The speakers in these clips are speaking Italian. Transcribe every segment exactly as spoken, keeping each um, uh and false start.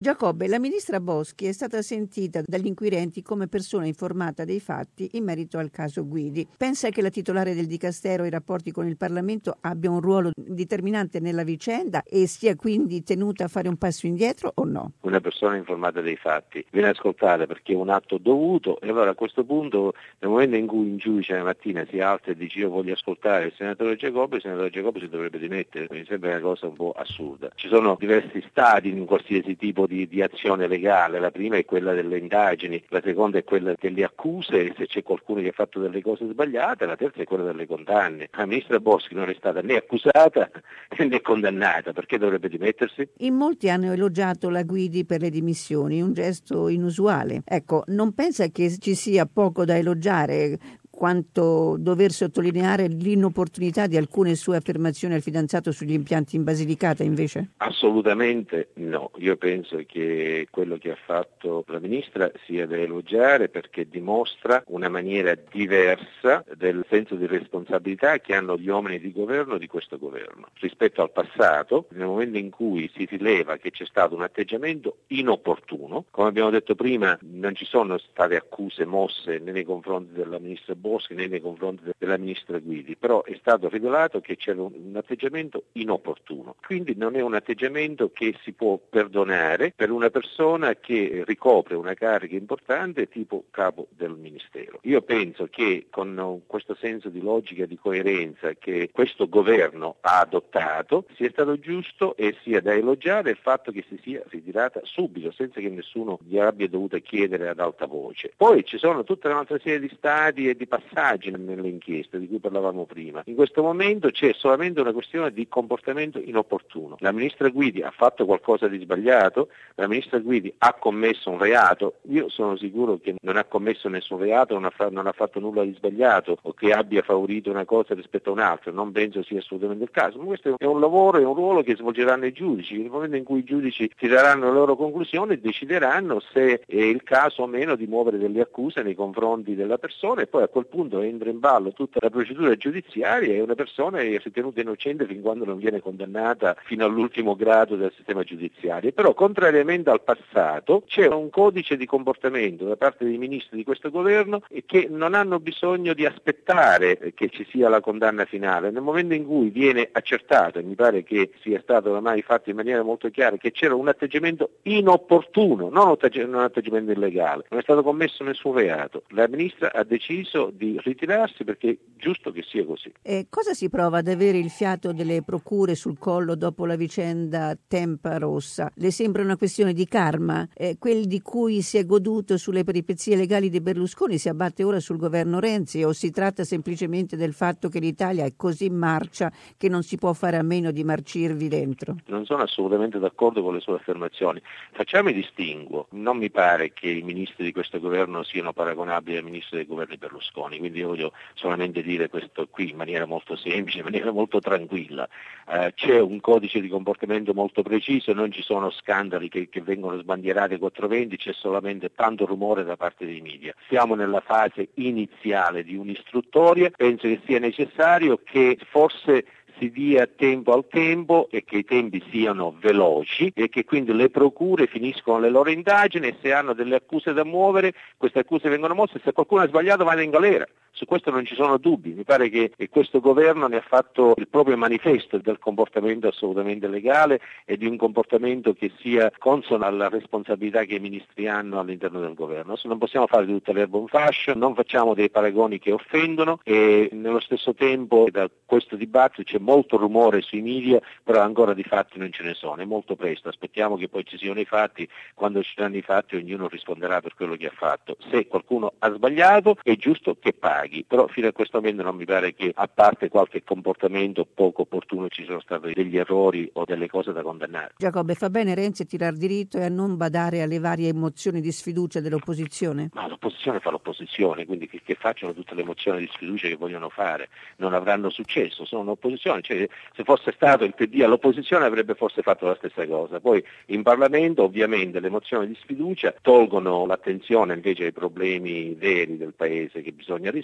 Giacobbe, la ministra Boschi è stata sentita dagli inquirenti come persona informata dei fatti in merito al caso Guidi. Pensa che la titolare del Dicastero e i rapporti con il Parlamento abbia un ruolo determinante nella vicenda e sia quindi tenuta a fare un passo indietro o no? Una persona informata dei fatti viene ascoltata perché è un atto dovuto e allora a questo punto, nel momento in cui un giudice la mattina si alza e dice io voglio ascoltare il senatore Giacobbe, il senatore Giacobbe si dovrebbe dimettere. Mi sembra una cosa un po' assurda. Ci sono diversi stadi in qualsiasi tipo di, di azione legale, la prima è quella delle indagini, la seconda è quella delle accuse, se c'è qualcuno che ha fatto delle cose sbagliate, la terza è quella delle condanne. La ministra Boschi non è stata né accusata né condannata, perché dovrebbe dimettersi? In molti hanno elogiato la Guidi per le dimissioni, un gesto inusuale. Ecco, non pensa che ci sia poco da elogiare quanto dover sottolineare l'inopportunità di alcune sue affermazioni al fidanzato sugli impianti in Basilicata invece? Assolutamente no, io penso che quello che ha fatto la ministra sia da elogiare perché dimostra una maniera diversa del senso di responsabilità che hanno gli uomini di governo di questo governo. Rispetto al passato, nel momento in cui si rileva che c'è stato un atteggiamento inopportuno, come abbiamo detto prima non ci sono state accuse mosse né nei confronti della ministra Boschi né nei confronti della ministra Guidi, però è stato rivelato che c'era un atteggiamento inopportuno, quindi non è un atteggiamento che si può perdonare per una persona che ricopre una carica importante tipo capo del Ministero. Io penso che con questo senso di logica e di coerenza che questo governo ha adottato sia stato giusto e sia da elogiare il fatto che si sia ritirata subito senza che nessuno gli abbia dovuto chiedere ad alta voce. Poi ci sono tutta un'altra serie di stadi e di passaggi nelle inchieste di cui parlavamo prima. In questo momento c'è solamente una questione di comportamento inopportuno. La ministra Guidi ha fatto qualcosa di sbagliato, la ministra Guidi ha commesso un reato, io sono sicuro che non ha commesso nessun reato, non ha, fa- non ha fatto nulla di sbagliato o che abbia favorito una cosa rispetto a un'altra, non penso sia assolutamente il caso, ma questo è un lavoro, è un ruolo che svolgeranno i giudici, nel momento in cui i giudici tireranno le loro conclusioni decideranno se è il caso o meno di muovere delle accuse nei confronti della persona e poi a quel punto entra in ballo tutta la procedura giudiziaria e una persona è ritenuta innocente fin quando non viene condannata fino all'ultimo grado del sistema giudiziario. Però contrariamente al passato c'è un codice di comportamento da parte dei ministri di questo governo che non hanno bisogno di aspettare che ci sia la condanna finale. Nel momento in cui viene accertato, e mi pare che sia stato ormai fatto in maniera molto chiara, che c'era un atteggiamento inopportuno, non un atteggiamento illegale, non è stato commesso nessun reato, la ministra ha deciso di ritirarsi perché è giusto che sia così. E cosa si prova ad avere il fiato delle procure sul collo dopo la vicenda Tempa Rossa? Le sembra una questione di karma? Eh, quel di cui si è goduto sulle peripezie legali di Berlusconi si abbatte ora sul governo Renzi o si tratta semplicemente del fatto che l'Italia è così marcia che non si può fare a meno di marcirvi dentro? Non sono assolutamente d'accordo con le sue affermazioni. Facciamo il distinguo. Non mi pare che i ministri di questo governo siano paragonabili ai ministri dei governi Berlusconi, quindi io voglio solamente dire questo qui in maniera molto semplice, in maniera molto tranquilla. Eh, c'è un codice di comportamento molto preciso, non ci sono scandali che, che vengono sbandierati a quattrocentoventi, c'è solamente tanto rumore da parte dei media. Siamo nella fase iniziale di un'istruttoria, penso che sia necessario che forse si dia tempo al tempo e che i tempi siano veloci e che quindi le procure finiscono le loro indagini e se hanno delle accuse da muovere, queste accuse vengono mosse e se qualcuno ha sbagliato vada in galera. Su questo non ci sono dubbi, mi pare che questo governo ne ha fatto il proprio manifesto del comportamento assolutamente legale e di un comportamento che sia consono alla responsabilità che i ministri hanno all'interno del governo. Non possiamo fare di tutta l'erba un fascio, non facciamo dei paragoni che offendono e nello stesso tempo da questo dibattito c'è molto rumore sui media, però ancora di fatti non ce ne sono, è molto presto, aspettiamo che poi ci siano i fatti, quando ci saranno i fatti ognuno risponderà per quello che ha fatto. Se qualcuno ha sbagliato è giusto che paghi, però fino a questo momento non mi pare che a parte qualche comportamento poco opportuno ci siano stati degli errori o delle cose da condannare. Giacobbe, fa bene Renzi a tirar diritto e a non badare alle varie emozioni di sfiducia dell'opposizione? Ma l'opposizione fa l'opposizione, quindi che, che facciano tutte le emozioni di sfiducia che vogliono fare, non avranno successo, sono un'opposizione, cioè, se fosse stato il P D all'opposizione avrebbe forse fatto la stessa cosa, poi in Parlamento ovviamente le mozioni di sfiducia tolgono l'attenzione invece ai problemi veri del Paese che bisogna risolvere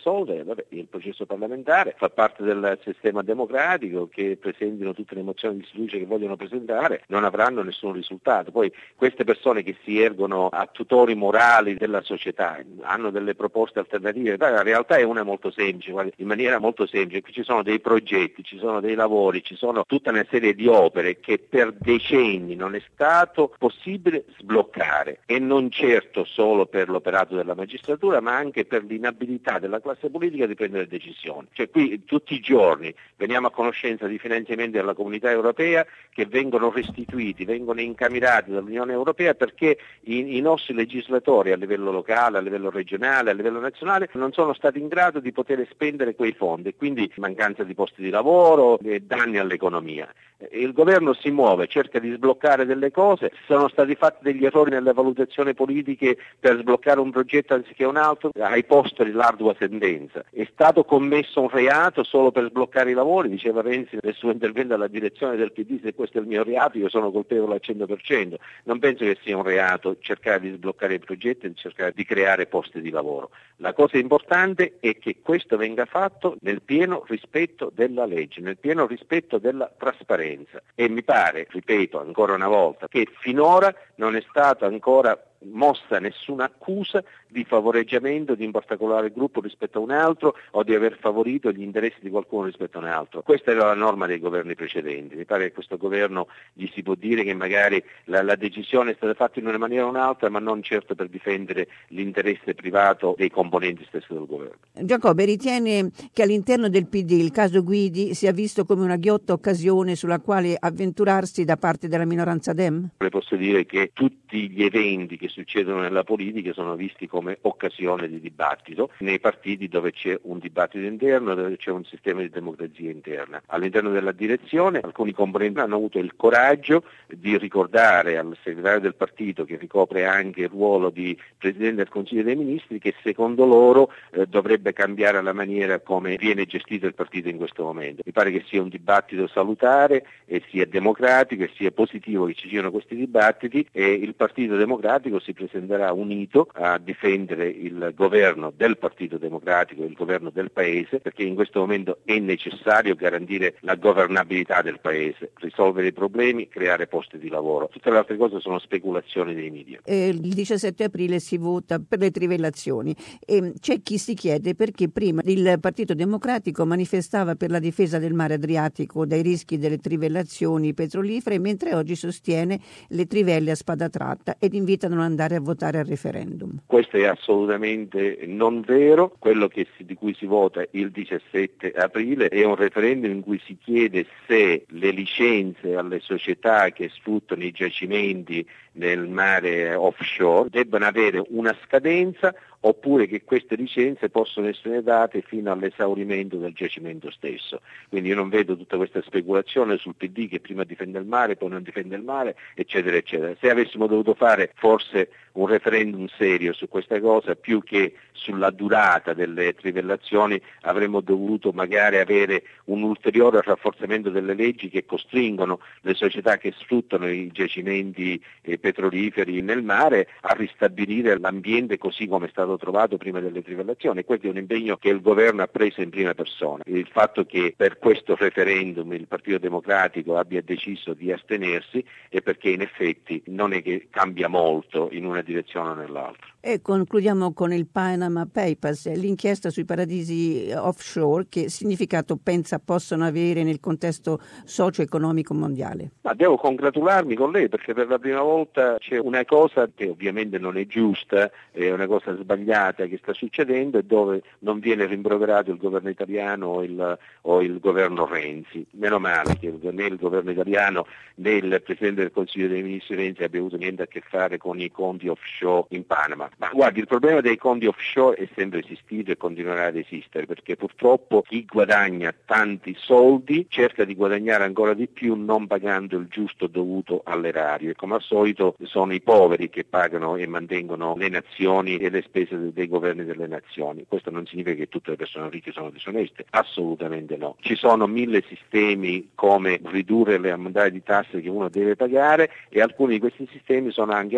risolvere, vabbè, il processo parlamentare fa parte del sistema democratico, che presentino tutte le mozioni di sfiducia che vogliono presentare, non avranno nessun risultato. Poi queste persone che si ergono a tutori morali della società hanno delle proposte alternative, la realtà è una molto semplice, in maniera molto semplice, qui ci sono dei progetti, ci sono dei lavori, ci sono tutta una serie di opere che per decenni non è stato possibile sbloccare, e non certo solo per l'operato della magistratura, ma anche per l'inabilità della classe politica di prendere decisioni. Cioè qui tutti i giorni veniamo a conoscenza di finanziamenti della Comunità Europea che vengono restituiti, vengono incamerati dall'Unione Europea perché i, i nostri legislatori a livello locale, a livello regionale, a livello nazionale non sono stati in grado di poter spendere quei fondi, quindi mancanza di posti di lavoro e danni all'economia. Il governo si muove, cerca di sbloccare delle cose, sono stati fatti degli errori nelle valutazioni politiche per sbloccare un progetto anziché un altro, hai posto l'ardua sentenza. È stato commesso un reato solo per sbloccare i lavori, diceva Renzi nel suo intervento alla direzione del P D: se questo è il mio reato io sono colpevole al cento per cento. Non penso che sia un reato cercare di sbloccare i progetti e cercare di creare posti di lavoro. La cosa importante è che questo venga fatto nel pieno rispetto della legge, nel pieno rispetto della trasparenza. E mi pare, ripeto ancora una volta, che finora non è stata ancora mossa nessuna accusa di favoreggiamento di un particolare gruppo rispetto a un altro o di aver favorito gli interessi di qualcuno rispetto a un altro. Questa era la norma dei governi precedenti. Mi pare che questo governo gli si può dire che magari la, la decisione è stata fatta in una maniera o un'altra, ma non certo per difendere l'interesse privato dei componenti stessi del governo. Giacobbe ritiene che all'interno del P D il caso Guidi sia visto come una ghiotta occasione sulla quale avventurarsi da parte della minoranza Dem? Le posso dire che tutti gli eventi che succedono nella politica sono visti come occasione di dibattito nei partiti dove c'è un dibattito interno, dove c'è un sistema di democrazia interna. All'interno della direzione alcuni componenti hanno avuto il coraggio di ricordare al segretario del partito, che ricopre anche il ruolo di Presidente del Consiglio dei Ministri, che secondo loro eh, dovrebbe cambiare la maniera come viene gestito il partito in questo momento. Mi pare che sia un dibattito salutare e sia democratico e sia positivo che ci siano questi dibattiti, e il Partito Democratico si presenterà unito a difendere il governo del Partito Democratico, il governo del Paese, perché in questo momento è necessario garantire la governabilità del Paese, risolvere i problemi, creare posti di lavoro. Tutte le altre cose sono speculazioni dei media. Eh, il diciassette aprile si vota per le trivellazioni e c'è chi si chiede perché prima il Partito Democratico manifestava per la difesa del mare Adriatico dai rischi delle trivellazioni petrolifere, mentre oggi sostiene le trivelle a spada tratta ed invita a non andare a votare al referendum. Questo è assolutamente non vero. Quello che si, di cui si vota il diciassette aprile è un referendum in cui si chiede se le licenze alle società che sfruttano i giacimenti nel mare offshore debbano avere una scadenza, oppure che queste licenze possono essere date fino all'esaurimento del giacimento stesso. Quindi io non vedo tutta questa speculazione sul P D che prima difende il mare, poi non difende il mare, eccetera, eccetera. Se avessimo dovuto fare forse un referendum serio su questa cosa, più che sulla durata delle trivellazioni, avremmo dovuto magari avere un ulteriore rafforzamento delle leggi che costringono le società che sfruttano i giacimenti eh, petroliferi nel mare a ristabilire l'ambiente così come è stato trovato prima delle trivellazioni. Questo è un impegno che il governo ha preso in prima persona. Il fatto che per questo referendum il Partito Democratico abbia deciso di astenersi è perché in effetti non è che cambia molto in una direzione o nell'altra. E concludiamo con il Panama Papers, l'inchiesta sui paradisi offshore. Che significato pensa possano avere nel contesto socio-economico mondiale? Ma devo congratularmi con lei perché per la prima volta c'è una cosa che ovviamente non è giusta, è una cosa sbagliata che sta succedendo e dove non viene rimproverato il governo italiano o il, o il governo Renzi. Meno male che né il governo italiano né il Presidente del Consiglio dei Ministri Renzi abbia avuto niente a che fare con i conti offshore in Panama. Ma guardi, il problema dei conti offshore è sempre esistito e continuerà ad esistere, perché purtroppo chi guadagna tanti soldi cerca di guadagnare ancora di più non pagando il giusto dovuto all'erario, e come al solito sono i poveri che pagano e mantengono le nazioni e le spese dei governi delle nazioni. Questo non significa che tutte le persone ricche sono disoneste, assolutamente no. Ci sono mille sistemi come ridurre le ammontari di tasse che uno deve pagare, e alcuni di questi sistemi sono anche legali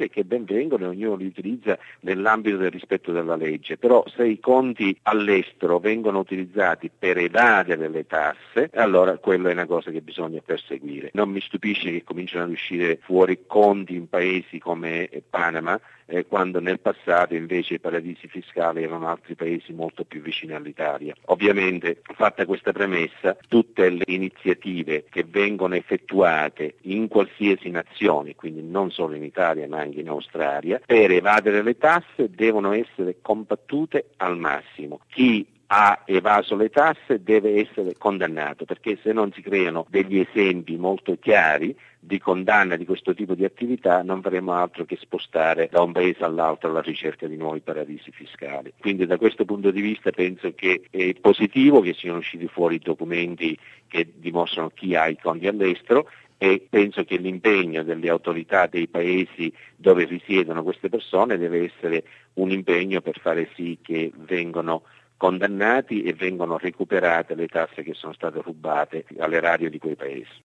che ben vengono e ognuno li utilizza nell'ambito del rispetto della legge, però se i conti all'estero vengono utilizzati per evadere le tasse, allora quello è una cosa che bisogna perseguire. Non mi stupisce che cominciano ad uscire fuori conti in paesi come Panama, eh, quando nel passato invece i paradisi fiscali erano altri paesi molto più vicini all'Italia. Ovviamente, fatta questa premessa, tutte le iniziative che vengono effettuate in qualsiasi nazione, quindi non solo in Italia ma anche in Australia, per evadere le tasse devono essere combattute al massimo. Chi ha evaso le tasse deve essere condannato, perché se non si creano degli esempi molto chiari di condanna di questo tipo di attività non faremo altro che spostare da un paese all'altro alla ricerca di nuovi paradisi fiscali. Quindi da questo punto di vista penso che è positivo che siano usciti fuori documenti che dimostrano chi ha i conti all'estero, e penso che l'impegno delle autorità dei paesi dove risiedono queste persone deve essere un impegno per fare sì che vengano condannati e vengono recuperate le tasse che sono state rubate all'erario di quei paesi.